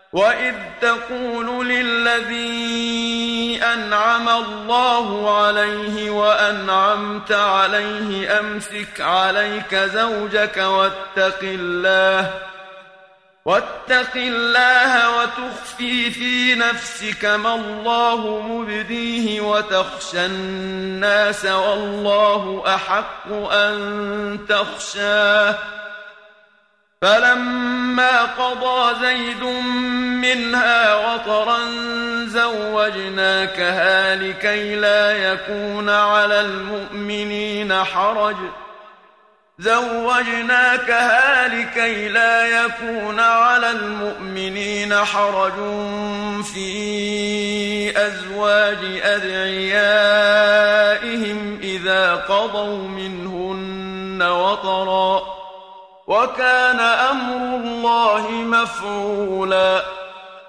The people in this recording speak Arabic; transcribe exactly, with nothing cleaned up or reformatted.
وإذ تقول للذي أنعم الله عليه وأنعمت عليه أمسك عليك زوجك واتق الله واتق الله وتخفي في نفسك ما الله مبديه وتخشى الناس والله أحق أن تخشاه. فلما قضى زيد منها وطرا زوجناكها لكي لا يكون على المؤمنين حرج زوجناكها لكي لا يكون على المؤمنين حرج في أزواج أدعيائهم إذا قضوا منهن وطرا وكان أمر الله مفعولا.